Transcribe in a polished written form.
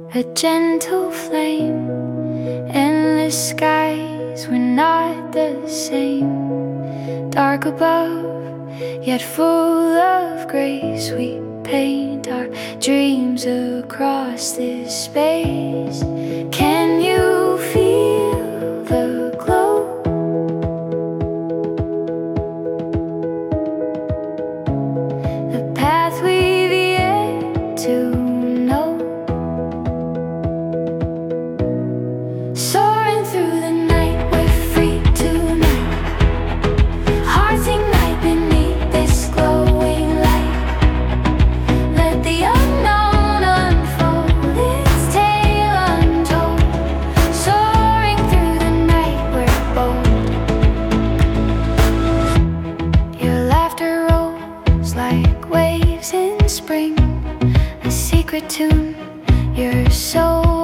a gentle flame. Endless skies, we're not the same. Dark above, yet full of grace. We paint our dreams across this space. Can you feel the glow? The path we've yet to know. Soaring through the night, we're free tonight. Hearts ignite beneath this glowing light. Let the unknown unfold its tale untold. Soaring through the night, we're bold. Your laughter rolls like waves in spring, a secret tune, your soul